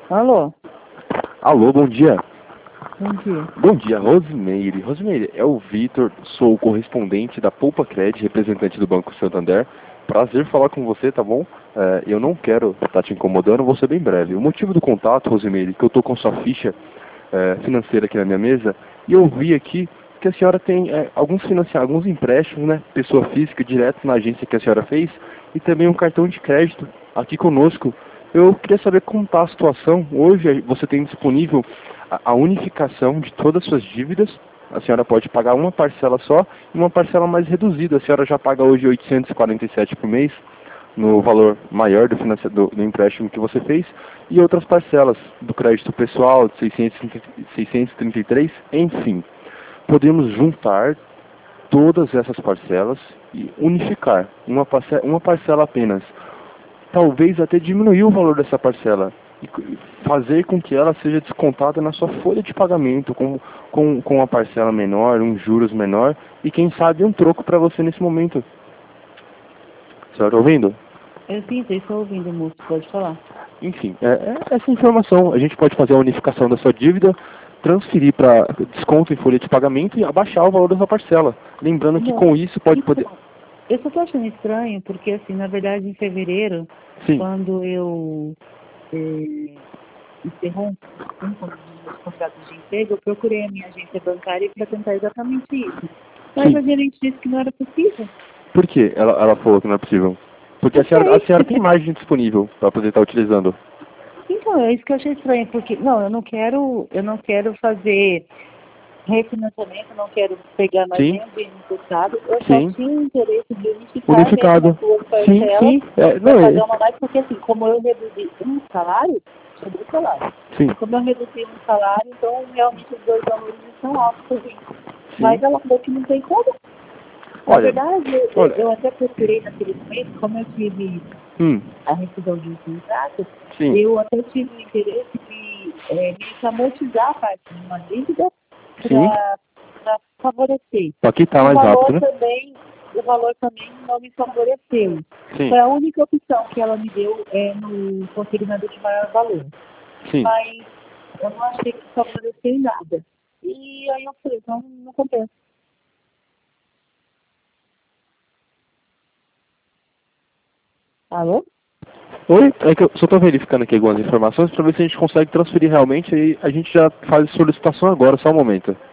Alô? Alô, bom dia. Bom dia. Bom dia, Rosimeire. Rosimeire, é o Vitor, sou o correspondente da Poupa Cred, representante do Banco Santander. Prazer falar com você, tá bom? Eu não quero estar te incomodando, vou ser bem breve. O motivo do contato, Rosimeire, que eu estou com sua ficha financeira aqui na minha mesa, e eu vi aqui que a senhora tem alguns empréstimos, né, pessoa física, direto na agência que a senhora fez, e também um cartão de crédito aqui conosco. Eu queria saber como está a situação. Hoje você tem disponível a unificação de todas as suas dívidas. A senhora pode pagar uma parcela só e uma parcela mais reduzida. A senhora já paga hoje 847 por mês, no valor maior do empréstimo que você fez, e outras parcelas do crédito pessoal de 633, enfim. Podemos juntar todas essas parcelas e unificar uma parcela apenas. Talvez até diminuir o valor dessa parcela e fazer com que ela seja descontada na sua folha de pagamento com uma parcela menor, um juros menor e quem sabe um troco para você nesse momento. Você está ouvindo? Eu sim, estou ouvindo, moço. Pode falar. Enfim, essa informação. A gente pode fazer a unificação da sua dívida, transferir para desconto em folha de pagamento e abaixar o valor da sua parcela. Lembrando que com isso pode poder... Eu só estou achando estranho, porque, assim, na verdade, em fevereiro, Sim. quando eu encerrou um dos meus contratos de emprego, eu procurei a minha agência bancária para tentar exatamente isso. Mas Sim. a gerente disse que não era possível. Por que ela falou que não é possível? Porque a senhora tem margem disponível para poder estar utilizando. Então, é isso que eu achei estranho, porque, não, eu não quero fazer refinanciamento, não quero pegar mais Sim. nenhum bem emprestado, eu Sim. só tinha interesse de unificar Unificado. mesmo as duas Sim, parcelas sim. para pagar uma mais, porque assim, como eu reduzi um salário, sobre o salário. Sim. Como eu reduzi um salário, então realmente os dois valores estão altos pra mim. Sim. Mas ela falou que não tem como. Na Olha, verdade, eu até procurei naquele momento, como eu tive a rescisão de um contrato, sim. eu até tive o interesse de me amortizar a parte de uma dívida Sim. para favorecer. Pra quitar mais rápido, né? O valor também não me favoreceu. Sim. Foi a única opção que ela me deu no consignado de maior valor. Sim. Mas eu não achei que favoreceu em nada. E aí eu falei, então não compensa. Alô? Oi? É que eu só estou verificando aqui algumas informações para ver se a gente consegue transferir realmente e a gente já faz a solicitação agora, só um momento.